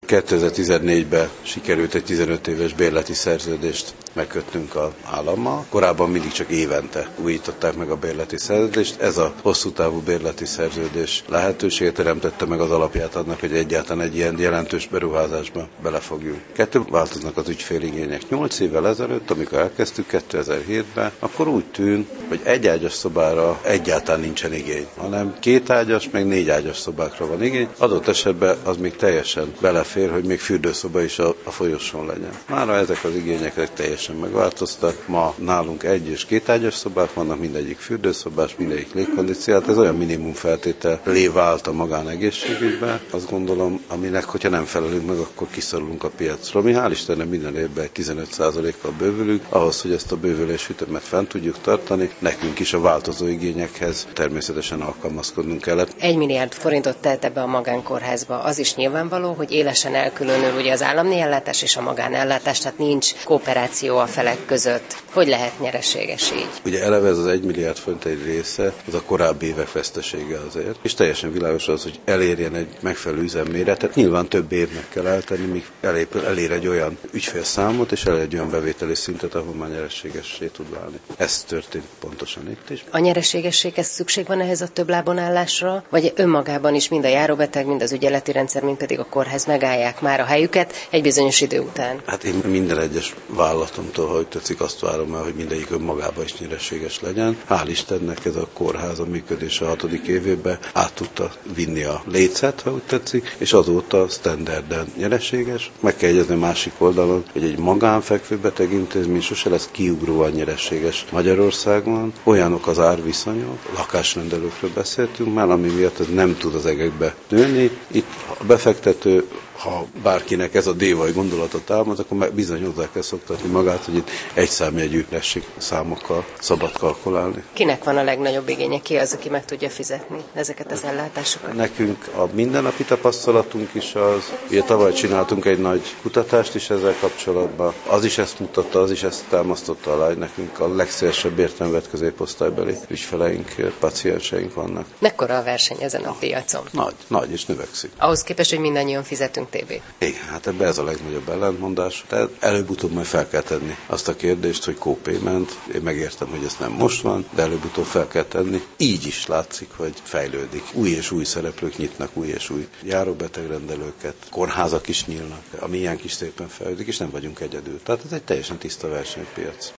2014-ben sikerült egy 15 éves bérleti szerződést megkötnünk az állammal. Korábban mindig csak évente újították meg a bérleti szerződést. Ez a hosszú távú bérleti szerződés lehetőséget teremtette meg az alapját annak, hogy egyáltalán egy ilyen jelentős beruházásba belefogjunk. Változnak az ügyféligények. 8 évvel ezelőtt, amikor elkezdtük 2007-ben, akkor úgy tűnt, hogy egy ágyas szobára egyáltalán nincsen igény, hanem 2 ágyas, meg 4 ágyas szobákra van igény. Adott esetben az még teljesen belefér, hogy még fürdőszoba is a folyosón legyen. Mára ezek az igények teljesen megváltoztak. Ma nálunk 1 és 2 ágyas szobák vannak, mindegyik fürdőszobás, mindegyik légkondicionált. Ez olyan minimum feltételé vált a magánegészségügyben. Azt gondolom, aminek, hogyha nem felelünk meg, akkor kiszorulunk a piacról. Mi hál' Istennek minden évben 15%-kal bővülünk. Ahhoz, hogy ezt a bővülés ütemet fent tudjuk tartani, nekünk is a változó igényekhez természetesen alkalmazkodnunk kellett. 1 milliárd forintot telt ebbe a magánkórházba. Az is nyilvánvaló, hogy élesen elkülönül ugye az állami ellátás és a magánellátás, tehát nincs kooperáció a felek között. Hogy lehet nyereséges így? Ugye eleve ez az 1 milliárd forint egy része, az a korábbi évek vesztesége azért. És teljesen világos az, hogy elérjen egy megfelelő üzemméretet. Nyilván több évnek kell eltenni, míg elér egy olyan ügyfélszámot, és elér egy olyan bevételi szintet, ahol már nyereségessé tud válni. Ez történt pontosan itt is. A nyereségességhez szükség van ehhez a több lábon állásra, vagy önmagában is mind a járóbeteg, mind az ügyeleti rendszer, mind pedig a kórház megállják már a helyüket egy bizonyos idő után? Hát én minden egyes vállalatomtól, hogy tetszik, azt várom el, hogy mindegyik önmagában is nyereséges legyen. Hál' Istennek ez a kórház a működése a 6. évében át tudta vinni a lécet, ha úgy tetszik, és azóta standarden nyereséges. Meg kell jegyezni a másik oldalon, hogy egy magánfekvőbeteg intézmény sose lesz kiugróan nyereséges Magyarországon. Olyanok az árviszonyok, lakásrendelőkről beszéltünk már, ami miatt ez nem tud az egekbe nőni. Itt a befektető, ha bárkinek ez a dévai gondolatot támad, akkor már bizony hozzá kell szoktatni magát, hogy itt egy számjegyű számokkal szabad kalkulálni. Kinek van a legnagyobb igénye? Ki az, aki meg tudja fizetni ezeket az ellátásokat? Nekünk a mindennapi tapasztalatunk is az, ugye tavaly csináltunk egy nagy kutatást is ezzel kapcsolatban. Az is ezt mutatta, az is ezt támasztotta alá, hogy nekünk a legszélesebb értelmet vett középosztálybeli ügyfeleink, pacienseink vannak. Mekkora a verseny ezen a piacon? Nagy és növekszik. Ahhoz képest, hogy mindannyian fizetünk TB. Igen, hát ebben ez a legnagyobb ellentmondás. Tehát előbb-utóbb majd fel kell tenni azt a kérdést, hogy co-payment. Én megértem, hogy ez nem most van, de előbb-utóbb fel kell tenni. Így is látszik, hogy fejlődik. Új és új szereplők nyitnak új és új járóbetegrendelőket, kórházak is nyílnak, a miénk is szépen fejlődik, és nem vagyunk egyedül. Tehát ez egy teljesen tiszta versenypiac.